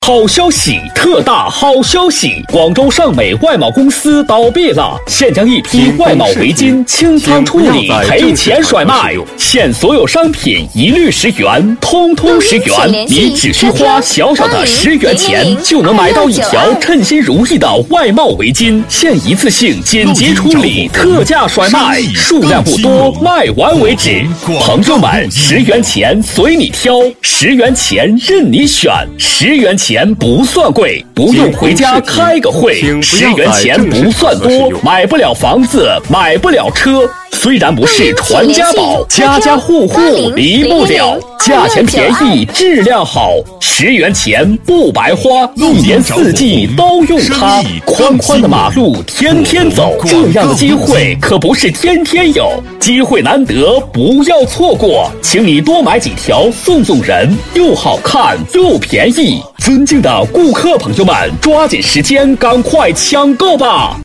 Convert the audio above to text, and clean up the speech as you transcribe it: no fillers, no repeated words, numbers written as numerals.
好消息，特大好消息！广州尚美外贸公司倒闭了，现将一批外贸围巾清仓处理，赔钱甩卖。现所有商品一律10元，通通10元，你只需花小小的10元钱，就能买到一条称心如意的外贸围巾。现一次性紧急处理，特价甩卖，数量不多，卖完为止。朋友们，10元钱随你挑，10元钱任你选，10元钱不算贵，不用回家开个会，10元钱不算多，买不了房子，买不了车。虽然不是传家宝，家家户户离不了。价钱便宜，质量好，10元钱不白花，1年4季都用它。宽宽的马路天天走，这样的机会可不是天天有，机会难得，不要错过。请你多买几条送人，又好看又便宜。尊敬的顾客朋友们，抓紧时间，赶快抢购吧！